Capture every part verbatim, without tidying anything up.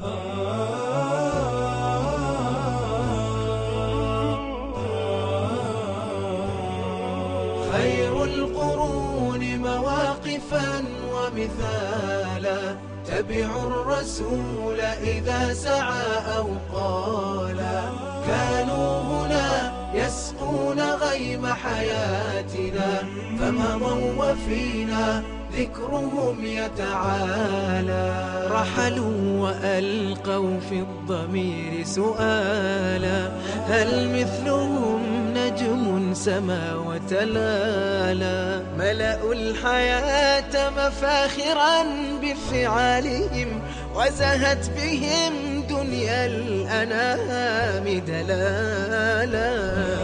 خير القرون مواقفا ومثالا، تبعوا الرسول إذا سعى أو قالا. كانوا هنا يسقون غيم حياتنا، فمضوا وفينا ذكرهم يتعالى. رحلوا وألقوا في الضمير سؤالا، هل مثلهم نجم سما وتلالا؟ ملأوا الحياة مفاخرا بفعالهم، وزهت بهم دنيا الأنام دلالا.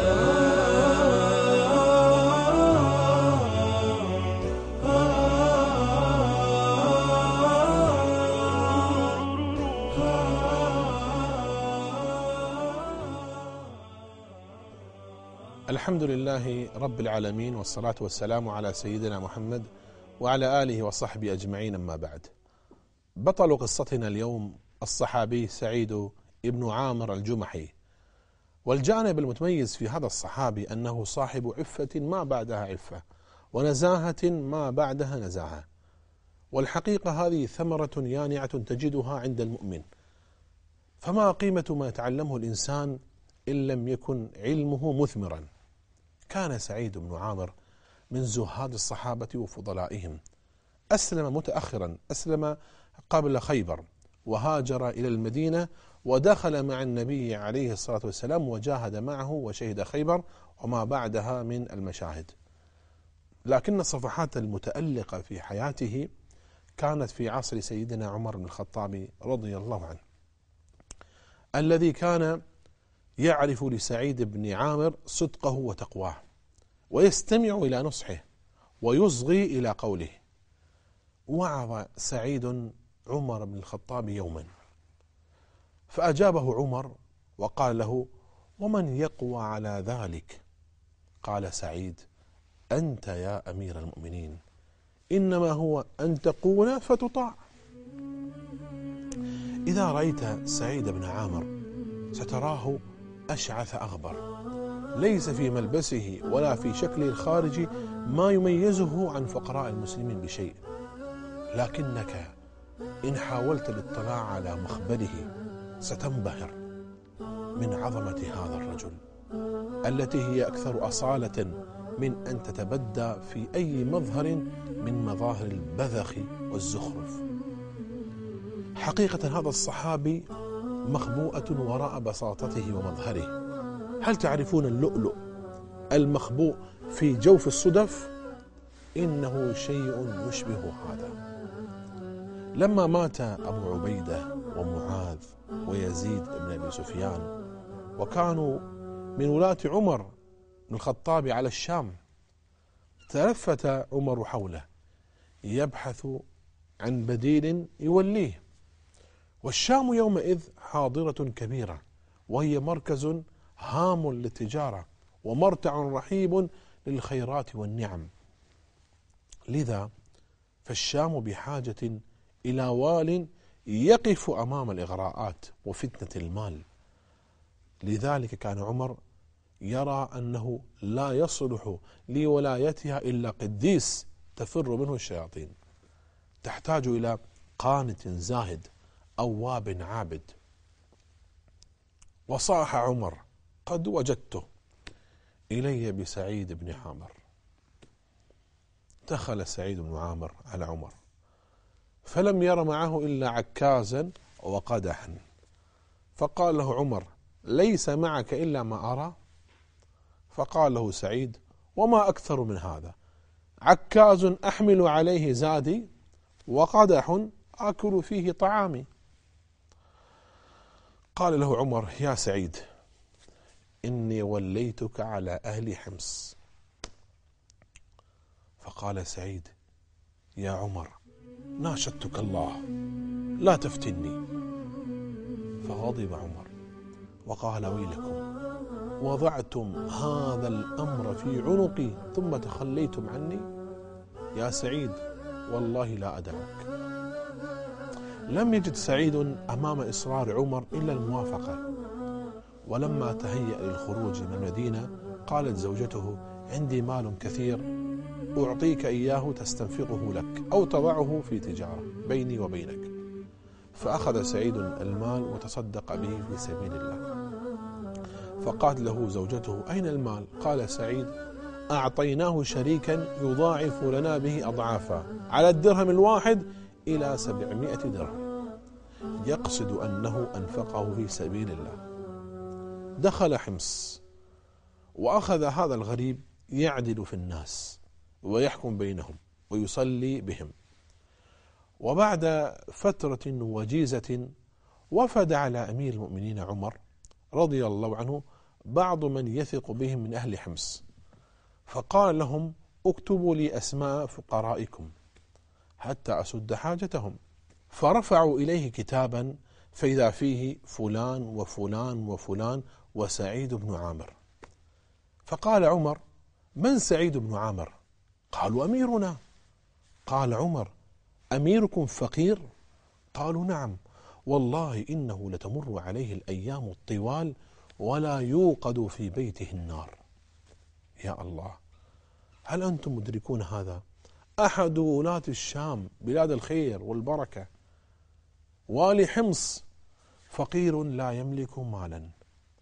الحمد لله رب العالمين، والصلاة والسلام على سيدنا محمد وعلى آله وصحبه أجمعين، أما بعد. بطل قصتنا اليوم الصحابي سعيد بن عامر الجمحي. والجانب المتميز في هذا الصحابي أنه صاحب عفة ما بعدها عفة، ونزاهة ما بعدها نزاهة. والحقيقة هذه ثمرة يانعة تجدها عند المؤمن. فما قيمة ما يتعلمه الإنسان إن لم يكن علمه مثمرا؟ كان سعيد بن عامر من زهاد الصحابة وفضلائهم، أسلم متأخرا، أسلم قبل خيبر، وهاجر إلى المدينة ودخل مع النبي عليه الصلاة والسلام وجاهد معه وشهد خيبر وما بعدها من المشاهد. لكن الصفحات المتألقة في حياته كانت في عصر سيدنا عمر بن الخطاب رضي الله عنه، الذي كان يعرف لسعيد بن عامر صدقه وتقواه، ويستمع إلى نصحه ويصغي إلى قوله. وعظ سعيد عمر بن الخطاب يوما، فأجابه عمر وقال له: ومن يقوى على ذلك؟ قال سعيد: أنت يا أمير المؤمنين، إنما هو أن تقول فتطاع. إذا رأيت سعيد بن عامر ستراه أشعث أغبر، ليس في ملبسه ولا في شكله الخارجي ما يميزه عن فقراء المسلمين بشيء، لكنك إن حاولت الاطلاع على مخبره ستنبهر من عظمة هذا الرجل، التي هي أكثر أصالة من أن تتبدى في أي مظهر من مظاهر البذخ والزخرف. حقيقة هذا الصحابي مخبوءة وراء بساطته ومظهره. هل تعرفون اللؤلؤ المخبوء في جوف الصدف؟ إنه شيء يشبه هذا. لما مات أبو عبيدة ومعاذ ويزيد بن أبي سفيان، وكانوا من ولاة عمر بن الخطاب على الشام، تلفت عمر حوله يبحث عن بديل يوليه. والشام يومئذ حاضرة كبيرة، وهي مركز هام للتجارة ومرتع رحيب للخيرات والنعم. لذا فالشام بحاجة إلى وال يقف أمام الإغراءات وفتنة المال. لذلك كان عمر يرى أنه لا يصلح لولايتها إلا قديس تفر منه الشياطين، تحتاج إلى قانت زاهد أواب عابد. وصاح عمر: قد وجدته، إلي بسعيد بن عامر. دخل سعيد بن عامر على عمر، فلم ير معه إلا عكازا وقدحا، فقال له عمر: ليس معك إلا ما أرى؟ فقال له سعيد: وما أكثر من هذا، عكاز أحمل عليه زادي، وقدح أكل فيه طعامي. قال له عمر: يا سعيد، إني وليتك على أهل حمص. فقال سعيد: يا عمر، ناشدتك الله لا تفتني. فغضب عمر وقال: ويلكم، وضعتم هذا الأمر في عنقي ثم تخليتم عني. يا سعيد، والله لا أدعك. لم يجد سعيد أمام إصرار عمر إلا الموافقة، ولما تهيأ للخروج من المدينة قالت زوجته: عندي مال كثير أعطيك إياه تستنفقه لك أو تضعه في تجارة بيني وبينك. فأخذ سعيد المال وتصدق به في سبيل الله. فقالت له زوجته: أين المال؟ قال سعيد: أعطيناه شريكا يضاعف لنا به أضعافا على الدرهم الواحد إلى سبعمائة درهم، يقصد أنه أنفقه في سبيل الله. دخل حمص وأخذ هذا الغريب يعدل في الناس ويحكم بينهم ويصلي بهم. وبعد فترة وجيزة وفد على أمير المؤمنين عمر رضي الله عنه بعض من يثق بهم من أهل حمص، فقال لهم: اكتبوا لي أسماء فقرائكم حتى أسد حاجتهم. فرفعوا إليه كتابا فإذا فيه فلان وفلان وفلان وسعيد بن عامر. فقال عمر: من سعيد بن عامر؟ قالوا: أميرنا. قال عمر: أميركم فقير؟ قالوا: نعم، والله إنه لتمر عليه الأيام الطوال ولا يوقد في بيته النار. يا الله، هل أنتم مدركون هذا؟ أحد ولاة الشام بلاد الخير والبركة، والي حمص، فقير لا يملك مالا.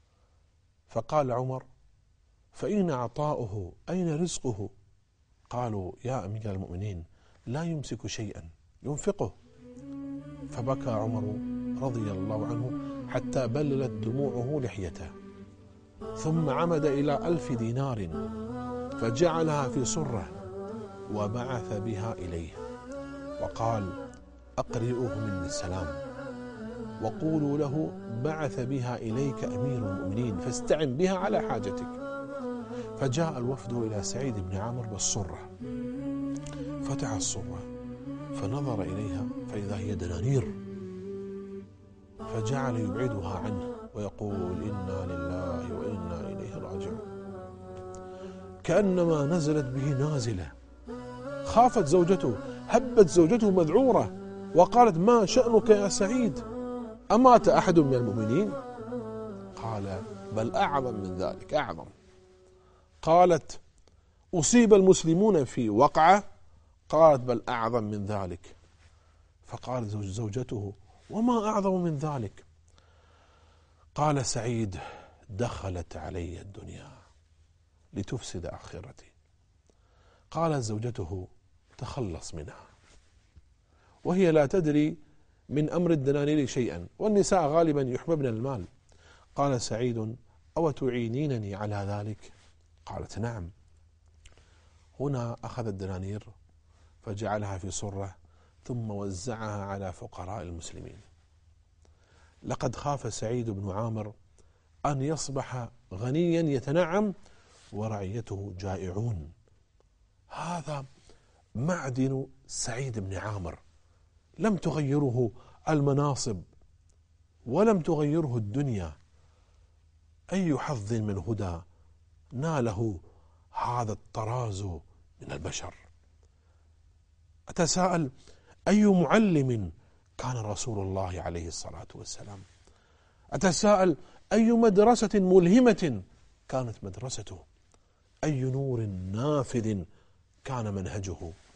فقال عمر: فإن عطاؤه أين رزقه؟ قالوا: يا أمير المؤمنين، لا يمسك شيئا ينفقه. فبكى عمر رضي الله عنه حتى بللت دموعه لحيته، ثم عمد إلى ألف دينار فجعلها في صرة وبعث بها إليه وقال: أقرئوه مني السلام وقولوا له بعث بها إليك أمير المؤمنين فاستعن بها على حاجتك. فجاء الوفد إلى سعيد بن عامر بالصرة، فتح الصرة فنظر إليها فإذا هي دنانير، فجعل يبعدها عنه ويقول: إنا لله وإنا إليه راجعون. كأنما نزلت به نازلة. خافت زوجته، هبت زوجته مذعورة وقالت: ما شأنك يا سعيد؟ أمات أحد من المؤمنين؟ قال: بل أعظم من ذلك، أعظم. قالت: أصيب المسلمون في وقعة؟ قالت: بل أعظم من ذلك. فقالت زوجته: وما أعظم من ذلك؟ قال سعيد: دخلت علي الدنيا لتفسد آخرتي. قالت زوجته: تخلص منها، وهي لا تدري من أمر الدنانير شيئا، والنساء غالبا يحببن المال. قال سعيد: أو تعينينني على ذلك؟ قالت: نعم. هنا أخذ الدنانير فجعلها في صرة ثم وزعها على فقراء المسلمين. لقد خاف سعيد بن عامر أن يصبح غنيا يتنعم ورعيته جائعون. هذا معدن سعيد بن عامر، لم تغيره المناصب ولم تغيره الدنيا. أي حظ من هدى ناله هذا الطراز من البشر. أتساءل: أي معلم كان رسول الله عليه الصلاة والسلام؟ أتساءل: أي مدرسة ملهمة كانت مدرسته؟ أي نور نافذ كان منهجه؟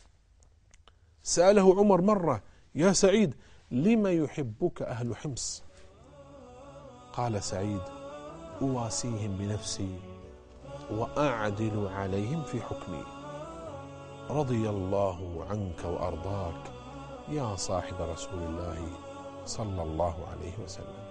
سأله عمر مرة: يا سعيد، لما يحبك أهل حمص؟ قال سعيد: أواسيهم بنفسي وأعدل عليهم في حكمي. رضي الله عنك وأرضاك يا صاحب رسول الله صلى الله عليه وسلم.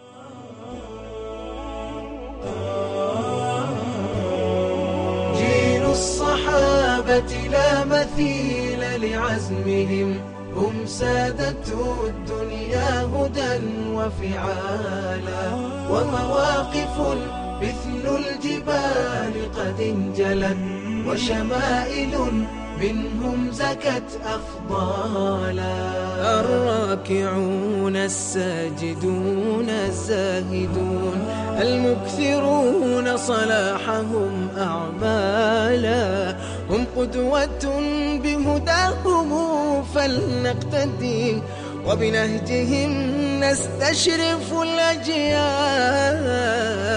جيل الصحابة لا مثيل لعزمهم، هم سادته الدنيا هدى وفعالا، ومواقف مثل الجبال قد انجلت، وشمائل منهم زكت أفضالا. الراكعون الساجدون الزاهدون المكثرون صلاحهم أعمالا، هم قدوة بهداهم فلنقتدي، وبنهجهم نستشرف الأجيال.